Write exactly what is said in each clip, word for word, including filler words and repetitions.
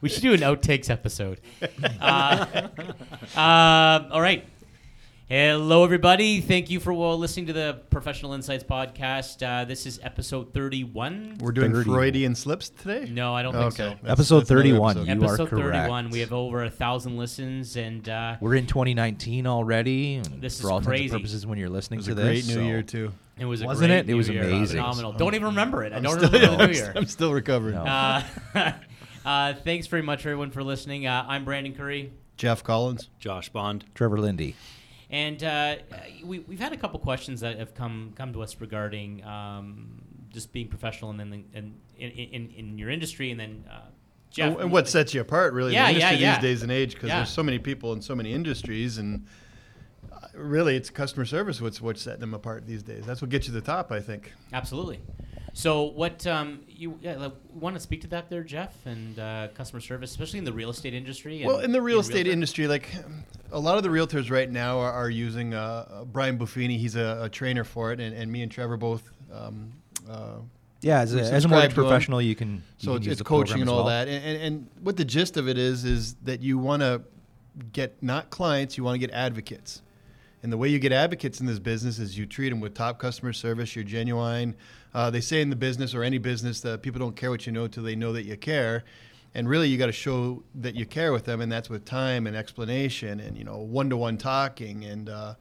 We should do an outtakes episode. Uh, uh, all right. Hello, everybody. Thank you for well, listening to the Professional Insights podcast. Uh, this is episode thirty-one. We're doing thirty. Freudian slips today? No, I don't Oh, think okay. so. That's- Episode that's another thirty-one. episode. You are episode correct. thirty-one. We have over a thousand listens, and uh, We're in twenty nineteen already. And This for is all intents crazy. and purposes, when you're listening It was to a this, great new so- year, too. it was a Wasn't great it? It was New Year. amazing. Phenomenal. Don't even remember it. I I'm don't still, remember the New I'm Year. st- I'm still recovering. No. Uh, uh, thanks very much, everyone, for listening. Uh, I'm Brandon Curry. Jeff Collins. Josh Bond. Trevor Lindy. And uh, we, we've had a couple questions that have come come to us regarding um, just being professional and then in, in, in, in your industry. And then, uh, Jeff. And, and what sets you apart, really, Yeah, in the yeah, industry yeah. these days and age, because Yeah. there's so many people in so many industries, and uh, really, it's customer service what's what's setting them apart these days. That's what gets you to the top, I think. Absolutely. So what um, you yeah, like, want to speak to that there, Jeff, and uh, customer service, especially in the real estate industry? Well, and in the real being a estate realtor? industry, like a lot of the realtors right now are, are using uh, Brian Buffini. He's a, a trainer for it, and, and me and Trevor both. Um, uh, Yeah, as a, We as a subscribe mortgage to 'em. professional, you can. You So can it's, use it's the program coaching and as all well. that. And, and, and what the gist of it is, is that you want to get not clients, you want to get advocates. And the way you get advocates in this business is you treat them with top customer service, you're genuine. Uh, they say in the business or any business that people don't care what you know till they know that you care. And really, you got to show that you care with them, and that's with time and explanation and, you know, one-to-one talking and uh,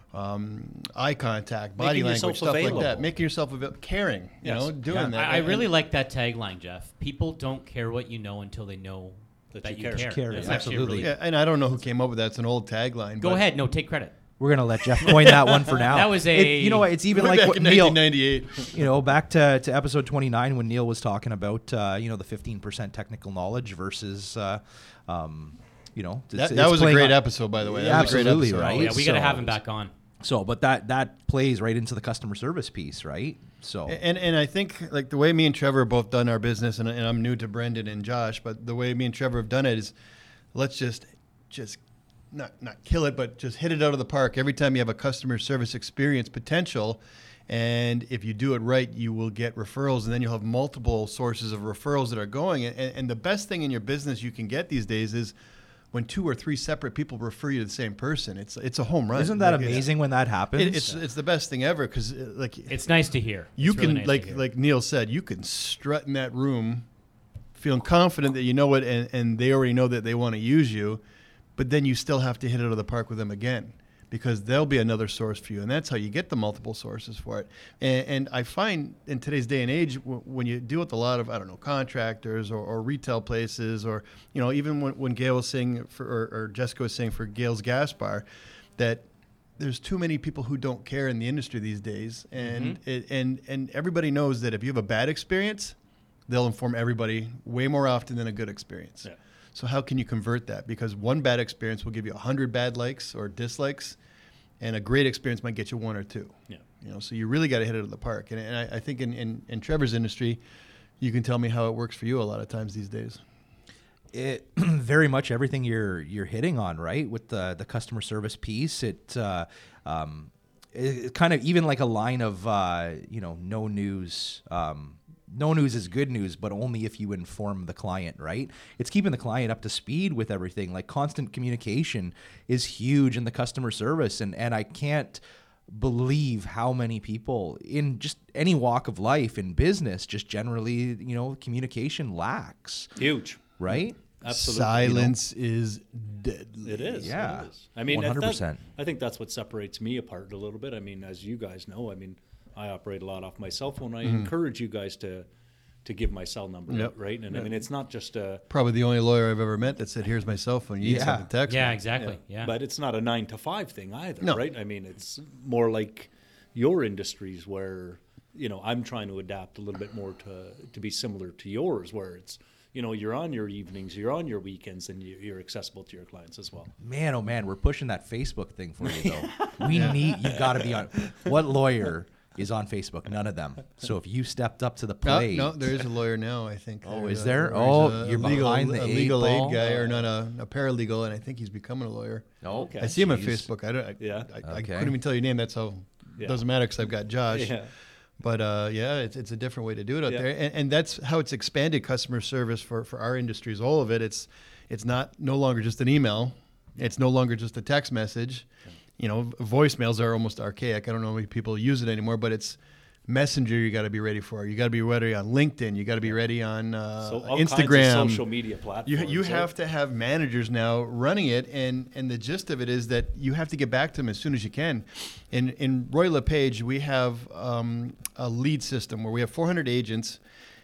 um, eye contact, body Making language, yourself stuff like available. that. Making yourself available, caring, you Yes. know, doing Yeah. that. I, I And- really like that tagline, Jeff. People don't care what you know until they know that, That you you care. care. Care, That's yeah. actually a Absolutely. really- Yeah, and I don't know who came up with that. It's an old tagline. Go but ahead. No, take credit. We're gonna let Jeff coin that one for now. That was It- a- you know what? It's even Way like back what in Neil. nineteen ninety-eight. You know, back to, to episode twenty-nine when Neil was talking about uh, you know the fifteen percent technical knowledge versus uh, um, you know it's- That, it's that was a playing great on- episode, by the way. That Yeah, was a great absolutely, episode. right? Oh, yeah, we got to So- have him back on. So, but that that plays right into the customer service piece, right? So, And and I think like the way me and Trevor have both done our business, and, and I'm new to Brendan and Josh, but the way me and Trevor have done it is, let's just just not not kill it, but just hit it out of the park every time you have a customer service experience potential. And if you do it right, you will get referrals, and then you'll have multiple sources of referrals that are going. And, and the best thing in your business you can get these days is when two or three separate people refer you to the same person. It's it's a home run. isn't that Like, it's- amazing when that happens? It, it's it's the best thing ever because like It's nice to hear. you It's really can nice to like hear. like Neil said, you can strut in that room, feeling confident that you know it, and, and they already know that they want to use you, but then you still have to hit it out of the park with them again because there'll be another source for you, and that's how you get the multiple sources for it. And, and I find in today's day and age, w- when you deal with a lot of I don't know contractors or, or retail places, or you know even when, when Gail was saying for or, or Jessica was saying for Gail's Gas Bar, that there's too many people who don't care in the industry these days, and it, and and everybody knows that if you have a bad experience, they'll inform everybody way more often than a good experience. Yeah. So how can you convert that? Because one bad experience will give you a hundred bad likes or dislikes, and a great experience might get you one or two. Yeah. You know, so you really got to hit it out of the park. And, and I, I think in, in in Trevor's industry, you can tell me how it works for you a lot of times these days. it very much everything you're you're hitting on, right? With the the customer service piece, it uh, um, it, it kind of even like a line of uh, you know no news. Um, no news is good news, but only if you inform the client, right? It's keeping the client up to speed with everything. Like constant communication is huge in the customer service, and and I can't believe how many people in just any walk of life in business just generally, you know, communication lacks. Huge. Right? Absolutely. Silence is deadly. It is. Yeah. It is. I mean, one hundred percent. that- I think that's what separates me apart a little bit. I mean, as you guys know, I mean, I operate a lot off my cell phone. I encourage you guys to to give my cell number, Yep. out, right? And I mean, it's not just a Probably the only lawyer I've ever met that said, "Here's my cell phone. You need Yeah. something to text yeah, me." exactly. Yeah. But it's not a nine to five thing either, No. right? I mean, it's more like your industries where, you know, I'm trying to adapt a little bit more to to be similar to yours, where it's, you know, you're on your evenings, you're on your weekends, and you, you're accessible to your clients as well. Man, oh man, we're pushing that Facebook thing for you though. We need you got to be on. What lawyer is on Facebook? None of them. So if you stepped up to the No, plate, no, there is a lawyer now, I think. Oh, There's is a- there? there's Oh, a you're legal, behind the a eight legal ball? aid guy, or not a, a paralegal, and I think he's becoming a lawyer. Oh, Okay. I see him on Jeez. Facebook. I don't. I, Yeah. I, I Okay. couldn't even tell you your name. That's how. Yeah. Doesn't matter because I've got Josh. Yeah. But uh, yeah, it's, it's a different way to do it out Yeah. there, and, and that's how it's expanded customer service for, for our industries. All of it, it's it's not no longer just an email, it's no longer just a text message. You know, voicemails are almost archaic. I don't know how many people use it anymore, but it's Messenger. You got to be ready for. You got to be ready on LinkedIn. You got to be ready on uh, So all Instagram. kinds of social media You, platforms. you right? have to have managers now running it, and, and the gist of it is that you have to get back to them as soon as you can. In in Roy LePage, we have um, a lead system where we have four hundred agents,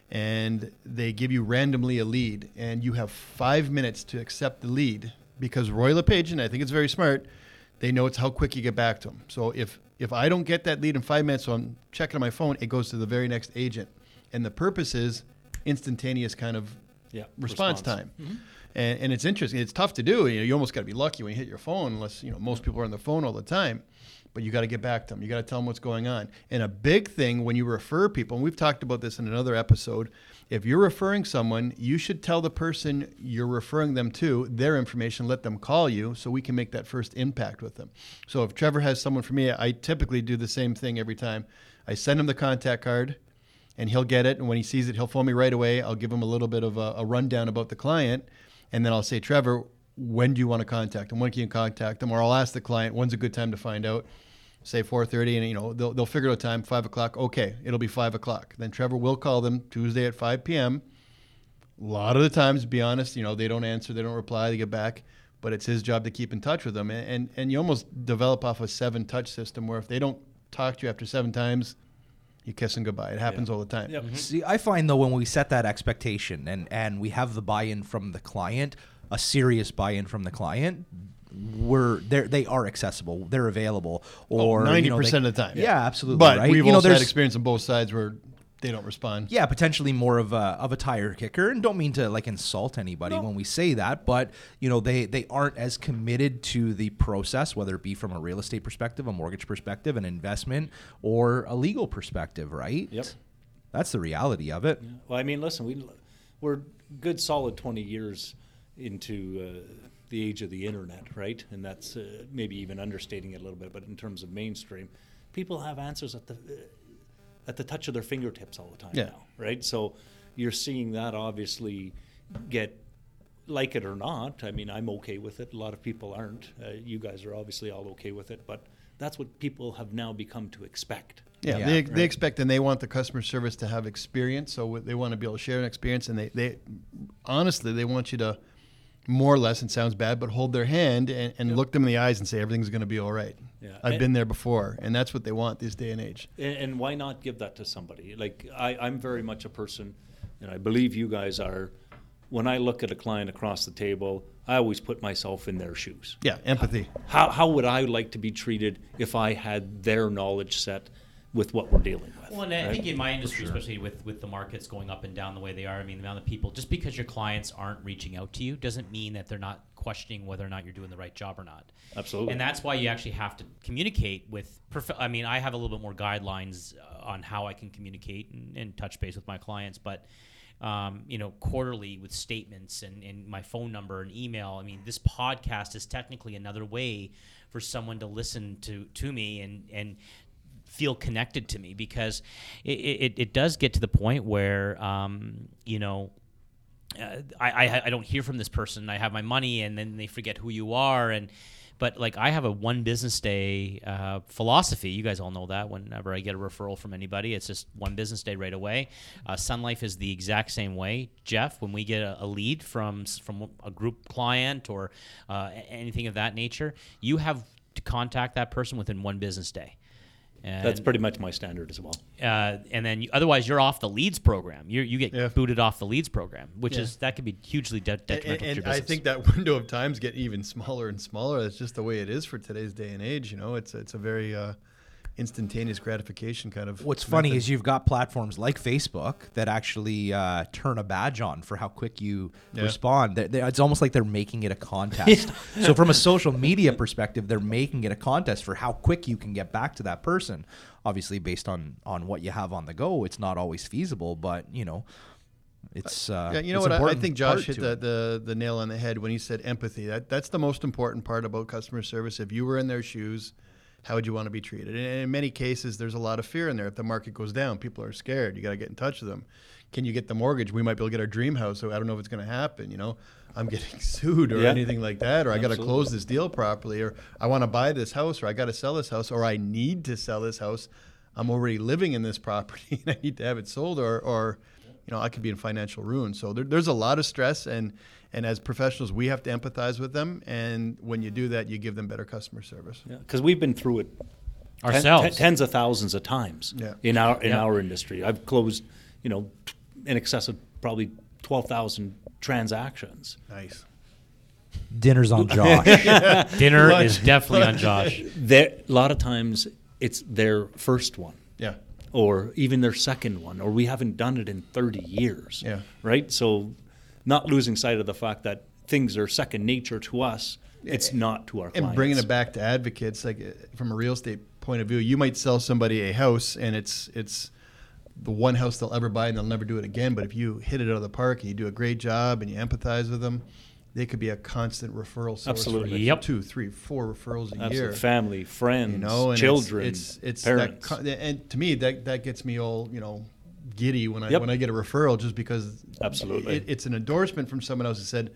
and they give you randomly a lead, and you have five minutes to accept the lead because Roy LePage, and I think it's very smart, they know it's how quick you get back to them. So if if I don't get that lead in five minutes, so I'm checking on my phone, it goes to the very next agent, and the purpose is instantaneous kind of yeah, response, time. And, and it's interesting. It's tough to do. You know, you almost got to be lucky when you hit your phone, unless, you know, most people are on the phone all the time. But you got to get back to them. You got to tell them what's going on. And a big thing when you refer people, and we've talked about this in another episode, if you're referring someone, you should tell the person you're referring them to their information, let them call you so we can make that first impact with them. So if Trevor has someone for me, I typically do the same thing every time. I send him the contact card, and he'll get it. And when he sees it, he'll phone me right away. I'll give him a little bit of a, a rundown about the client. And then I'll say, Trevor, when do you want to contact him? When can you contact him? Or I'll ask the client, when's a good time to find out? Say four thirty, and you know they'll, they'll figure out a time, five o'clock. Okay, it'll be five o'clock. Then Trevor will call them Tuesday at five p.m. A lot of the times, to be honest, you know, they don't answer, they don't reply, they get back. But it's his job to keep in touch with them. And, and, and you almost develop off a seven-touch system where if they don't talk to you after seven times, you kiss them goodbye. It happens Yeah. all the time. Yep. See, I find though when we set that expectation and and we have the buy-in from the client, a serious buy-in from the client, we're they they are accessible, they're available, or ninety you know, percent they- of the time. Yeah, absolutely. But right? we've you know, also had there's experience on both sides where they don't respond. yeah, potentially more of a of a tire kicker, and don't mean to like insult anybody No. when we say that, but you know they they aren't as committed to the process, whether it be from a real estate perspective, a mortgage perspective, an investment, or a legal perspective, right? Yep. That's the reality of it. Well, I mean, listen, we we're good solid twenty years into uh, the age of the internet, right? And that's uh, maybe even understating it a little bit, but in terms of mainstream, people have answers at the uh, at the touch of their fingertips all the time Yeah. now, right? So you're seeing that obviously get, like it or not. I mean, I'm okay with it. A lot of people aren't. Uh, you guys are obviously all okay with it, but that's what people have now become to expect. Yeah, Yeah, they, right. they expect and they want the customer service to have experience. So they want to be able to share an experience, and they, they honestly they want you to more or less, it sounds bad, but hold their hand and, and look them in the eyes and say everything's going to be all right. Yeah. I've And- been there before, and that's what they want this day and age. And, and why not give that to somebody? Like I, I'm very much a person, and I believe you guys are. When I look at a client across the table, I always put myself in their shoes. Yeah, empathy. How how would I like to be treated if I had their knowledge set with what we're dealing with? Well, and I right? think in my industry, especially with, with the markets going up and down the way they are, I mean, the amount of people, just because your clients aren't reaching out to you doesn't mean that they're not questioning whether or not you're doing the right job or not. Absolutely. And that's why you actually have to communicate with, prof- I mean, I have a little bit more guidelines uh, on how I can communicate and, and touch base with my clients, but um, you know, quarterly with statements and, and my phone number and email. I mean, this podcast is technically another way for someone to listen to, to me and, and feel connected to me, because it, it, it does get to the point where, um, you know, uh, I, I I don't hear from this person. I have my money, and then they forget who you are. And but like I have a one business day uh, philosophy. You guys all know that. Whenever I get a referral from anybody, it's just one business day right away. Uh, Sun Life is the exact same way. Jeff, when we get a, a lead from s- from a group client or uh, a- anything of that nature, you have to contact that person within one business day. And, That's pretty much my standard as well. uh, and then you, otherwise you're off the leads program. You you get Yeah. booted off the leads program, which Yeah. is that could be hugely de- And, detrimental and to your I business. think that window of time's getting even smaller and smaller. That's just the way it is for today's day and age. You know, it's it's a very uh, instantaneous gratification kind of. What's funny method. is you've got platforms like Facebook that actually uh, turn a badge on for how quick you Yeah. respond. They- they- it's almost like they're making it a contest. So from a social media perspective, they're making it a contest for how quick you can get back to that person. Obviously, based on on what you have on the go, it's not always feasible, but you know, it's uh, Yeah, you know it's what? I, I important think part Josh hit to the, it. the the nail on the head when he said empathy. That that's the most important part about customer service. If you were in their shoes, how would you want to be treated? And in many cases, there's a lot of fear in there. If the market goes down, people are scared. You got to get in touch with them. Can you get the mortgage? We might be able to get our dream house, so I don't know if it's going to happen. You know, I'm getting sued or Yeah. anything like that, or I got to Absolutely. close this deal properly, or I want to buy this house, or I got to sell this house, or I need to sell this house. I'm already living in this property and I need to have it sold, or, or you know, I could be in financial ruin. So there, there's a lot of stress, and and as professionals, we have to empathize with them. And when you do that, you give them better customer service. Because we've been through it ten- Ourselves. ten- tens of thousands of times Yeah. in our in Yeah. our industry. I've closed, you know, in excess of probably twelve thousand transactions. Nice. Dinner's on Josh. Dinner Lunch. is definitely on Josh. There, a lot of times, it's their first one. Yeah. Or even their second one, or we haven't done it in thirty years. Yeah. Right? So not losing sight of the fact that things are second nature to us, it's not to our clients. And bringing it back to advocates, like uh, from a real estate point of view, you might sell somebody a house and it's it's the one house they'll ever buy and they'll never do it again. But if you hit it out of the park and you do a great job and you empathize with them, they could be a constant referral source. Absolutely. For Yep. two, three, four referrals a Absolutely. year. Family, friends, You know, and children, it's, it's, it's parents. that, co- and to me that that gets me all you know giddy when I Yep. when I get a referral, just because Absolutely. it, it's an endorsement from someone else that said,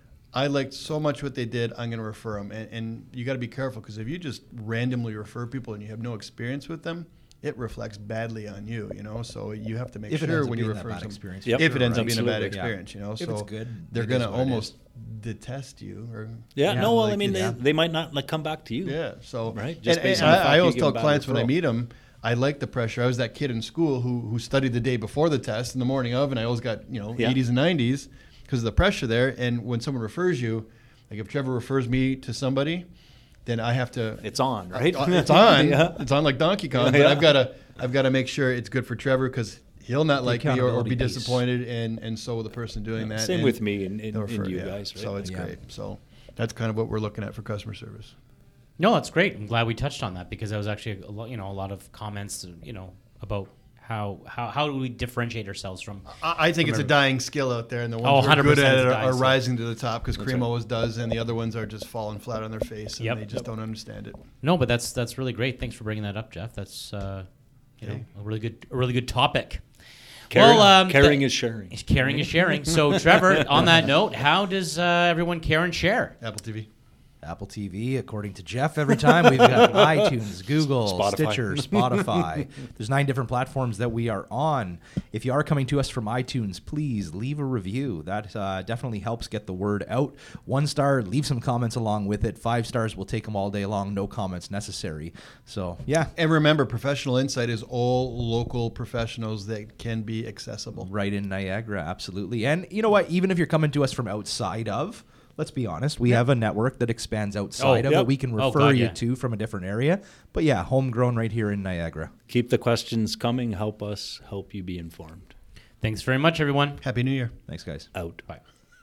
I liked so much what they did, I'm going to refer them. And, and you got to be careful, because if you just randomly refer people and you have no experience with them, it reflects badly on you, you know. So you have to make If it sure ends up when you being that refer bad some, experience, Yep. if it ends up being a bad Absolutely. experience, you know. If so it's good, they're it going is to what it is. almost detest you, or Yeah, Yeah, no, well, like I mean, the- they, yeah. they might not like come back to you. yeah. So Right, just and, based and on the I, fact I you always give tell them bad clients when I referral. meet them, I like the pressure. I was that kid in school who who studied the day before the test and the morning of, and I always got you know Yeah. eighties and nineties because of the pressure there. And when someone refers you, like if Trevor refers me to somebody, then I have to. It's on, right? Uh, it's on. Yeah. It's on like Donkey Kong. Yeah, But yeah. I've got to. I've got to make sure it's good for Trevor, because he'll not like me or, or accountability be piece. disappointed, and and so will the person doing that. Same and with me and, and, they'll and refer, you yeah. guys, right? So it's Yeah. great. So that's kind of what we're looking at for customer service. No, that's great. I'm glad we touched on that, because there was actually a lot, you know, a lot of comments, you know, about how how how do we differentiate ourselves from. I I think it's a Remember- dying skill out there, and the Oh, ones who are good one hundred percent at it's it a are, dying are skill. rising to the top, because Cream right. always does, and the other ones are just falling flat on their face, and Yep. they just don't understand it. No, but that's that's really great. Thanks for bringing that up, Jeff. That's uh, you know Okay. a really good a really good topic. Caring, well, um, caring th- is sharing. Caring is sharing. So, Trevor, on that note, how does uh, everyone care and share? Apple T V. Apple T V, according to Jeff, every time we've got iTunes, Google, Spotify. Stitcher, Spotify. There's nine different platforms that we are on. If you are coming to us from iTunes, please leave a review. That uh, definitely helps get the word out. One star, leave some comments along with it. Five stars, we'll take them all day long. No comments necessary. So, yeah, And remember, Professional Insight is all local professionals that can be accessible. right in Niagara, absolutely. And you know what? Even if you're coming to us from outside of, let's be honest, we have a network that expands outside Oh, of yep. that we can Oh, refer God, you yeah. to from a different area. But yeah, homegrown right here in Niagara. Keep the questions coming. Help us help you be informed. Thanks very much, everyone. Happy New Year. Thanks, guys. Out. Bye.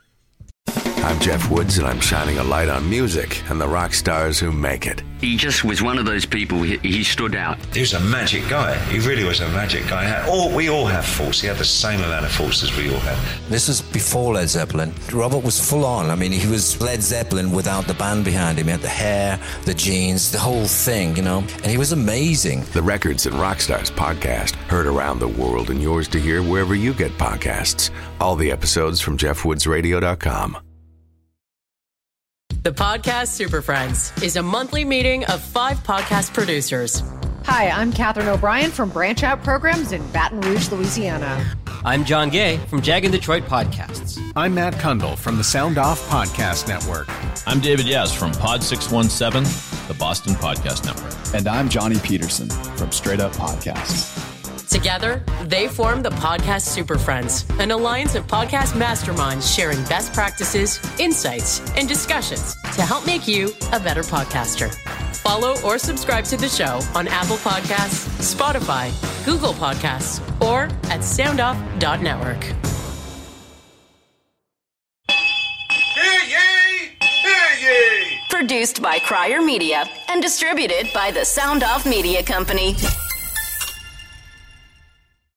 I'm Jeff Woods, and I'm shining a light on music and the rock stars who make it. He just was one of those people, he, he stood out. He was a magic guy. He really was a magic guy. He had- All, we all have faults. He had the same amount of faults as we all had. This is before Led Zeppelin. Robert was full on. I mean, he was Led Zeppelin without the band behind him. He had the hair, the jeans, the whole thing, you know. And he was amazing. The Records and Rockstars podcast, heard around the world and yours to hear wherever you get podcasts. All the episodes from jeff woods radio dot com. The Podcast Super Friends is a monthly meeting of five podcast producers. Hi, I'm Katherine O'Brien from Branch Out Programs in Baton Rouge, Louisiana. I'm John Gay from Jag and Detroit Podcasts. I'm Matt Kundle from the Sound Off Podcast Network. I'm David Yaz from Pod six one seven, the Boston Podcast Network. And I'm Johnny Peterson from Straight Up Podcasts. Together, they form the Podcast Super Friends, an alliance of podcast masterminds sharing best practices, insights, and discussions to help make you a better podcaster. Follow or subscribe to the show on Apple Podcasts, Spotify, Google Podcasts, or at soundoff dot network. Hear ye! Hear ye! Produced by Crier Media and distributed by the Sound Off Media Company.